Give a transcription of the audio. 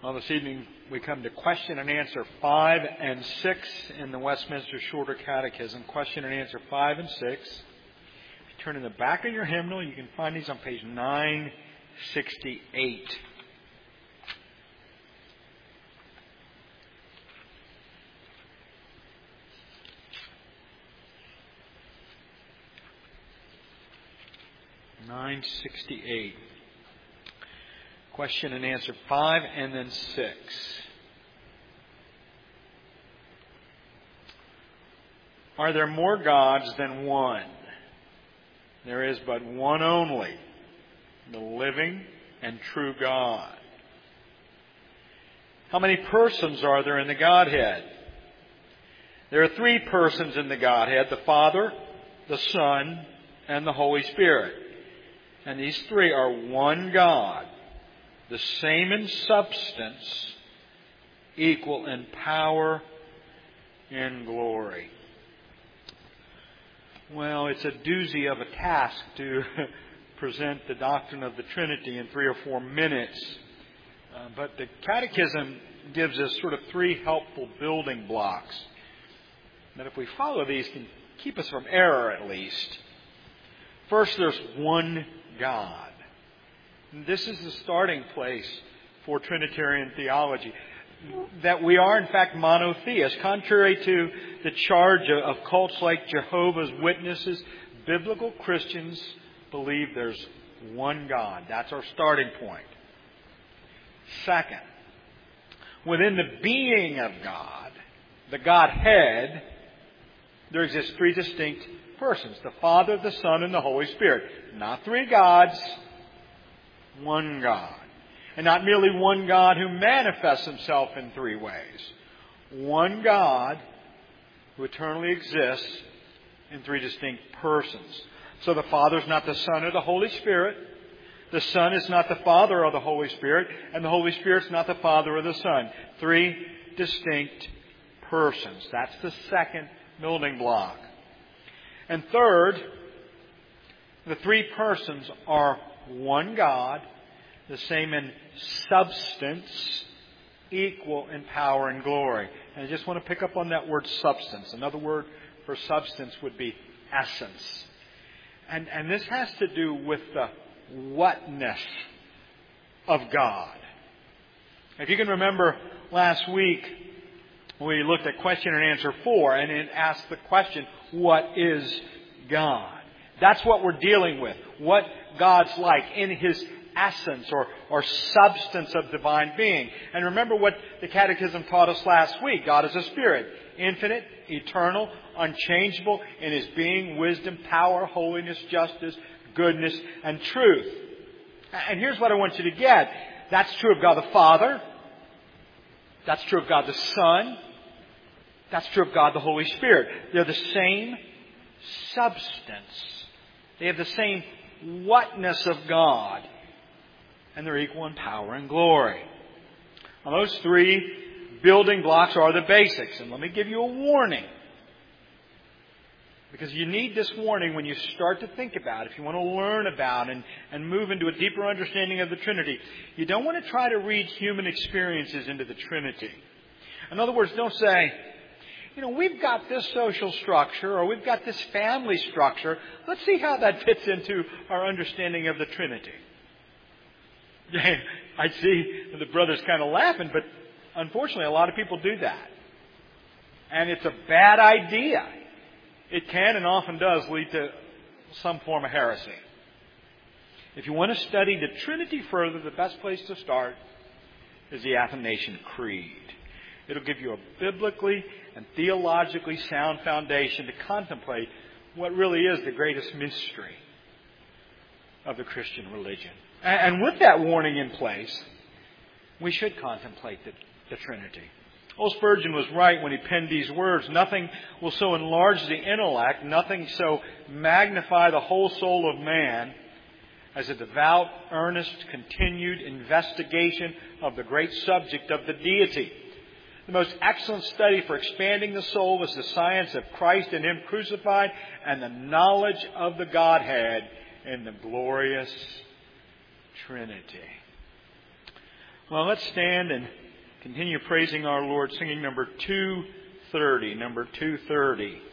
Well, this evening we come to question and answer 5 and 6 in the Westminster Shorter Catechism. Question and answer 5 and 6. If you turn in the back of your hymnal, you can find these on page 968. Question and answer 5 and then 6. Are there more gods than one? There is but one only, the living and true God. How many persons are there in the Godhead? There are 3 persons in the Godhead, the Father, the Son, and the Holy Spirit. And these 3 are one God, the same in substance, equal in power and glory. Well, it's a doozy of a task to present the doctrine of the Trinity in 3 or 4 minutes. But the Catechism gives us sort of 3 helpful building blocks that if we follow these can keep us from error at least. First, there's one God. This is the starting place for Trinitarian theology. That we are, in fact, monotheists. Contrary to the charge of cults like Jehovah's Witnesses, biblical Christians believe there's one God. That's our starting point. Second, within the being of God, the Godhead, there exist 3 distinct persons. The Father, the Son, and the Holy Spirit. Not 3 gods, one God. And not merely one God who manifests Himself in 3 ways. One God who eternally exists in 3 distinct persons. So the Father is not the Son or the Holy Spirit. The Son is not the Father or the Holy Spirit. And the Holy Spirit is not the Father or the Son. 3 distinct persons. That's the second building block. And third, the 3 persons are one God, the same in substance, equal in power and glory. And I just want to pick up on that word substance. Another word for substance would be essence. And this has to do with the whatness of God. If you can remember last week, we looked at question and answer 4 and it asked the question, what is God? That's what we're dealing with. What God's like in His essence or substance of divine being. And remember what the Catechism taught us last week. God is a spirit. Infinite, eternal, unchangeable in His being, wisdom, power, holiness, justice, goodness, and truth. And here's what I want you to get. That's true of God the Father. That's true of God the Son. That's true of God the Holy Spirit. They're the same substance. They have the same whatness of God. And they're equal in power and glory. Now, those 3 building blocks are the basics. And let me give you a warning. Because you need this warning when you start to think about it. If you want to learn about and move into a deeper understanding of the Trinity. You don't want to try to read human experiences into the Trinity. In other words, don't say, we've got this social structure or we've got this family structure. Let's see how that fits into our understanding of the Trinity. I see the brothers kind of laughing, but unfortunately a lot of people do that. And it's a bad idea. It can and often does lead to some form of heresy. If you want to study the Trinity further, the best place to start is the Athanasian Creed. It'll give you a biblically and theologically sound foundation to contemplate what really is the greatest mystery of the Christian religion. And with that warning in place, we should contemplate the Trinity. Old Spurgeon was right when he penned these words. Nothing will so enlarge the intellect, nothing so magnify the whole soul of man as a devout, earnest, continued investigation of the great subject of the deity. The most excellent study for expanding the soul is the science of Christ and Him crucified and the knowledge of the Godhead in the glorious Trinity. Well, let's stand and continue praising our Lord, singing number 230. Number 230.